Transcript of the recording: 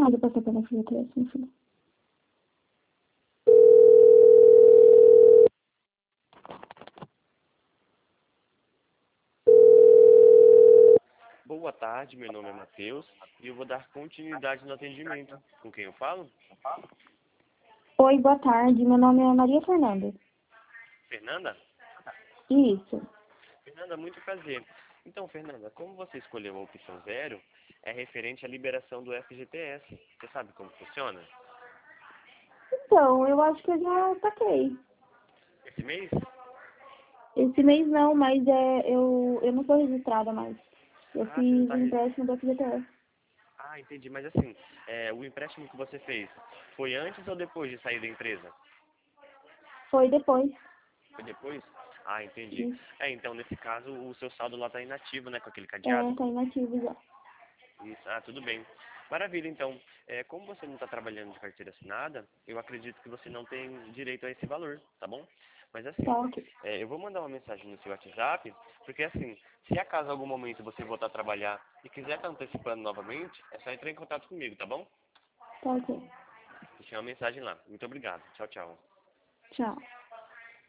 nada pra tocar na FGTS, meu filho. Boa tarde, meu nome é Matheus e eu vou dar continuidade no atendimento. Com quem eu falo? Oi, boa tarde. Meu nome é Maria Fernanda. Fernanda? Isso. Fernanda, muito prazer. Então, Fernanda, como você escolheu a opção 0, é referente à liberação do FGTS. Você sabe como funciona? Então, eu acho que eu já saquei. Esse mês? Esse mês não, mas eu não sou registrada mais. Eu Ah, você não fiz está... o empréstimo do FGTS. Ah, entendi. Mas assim, o empréstimo que você fez foi antes ou depois de sair da empresa? Foi depois. Foi depois? Ah, entendi. Isso. Então, nesse caso, o seu saldo lá está inativo, né, com aquele É, cadeado? tá inativo já. Isso, tudo bem. Maravilha, então. Como você não está trabalhando de carteira assinada, eu acredito que você não tem direito a esse valor, tá bom? Mas assim, Tá ok. eu vou mandar uma mensagem no seu WhatsApp, porque assim, se acaso algum momento você voltar a trabalhar e quiser estar antecipando novamente, é só entrar em contato comigo, tá bom? Tá ok. Deixei uma mensagem lá. Muito obrigado. Tchau, tchau. Tchau.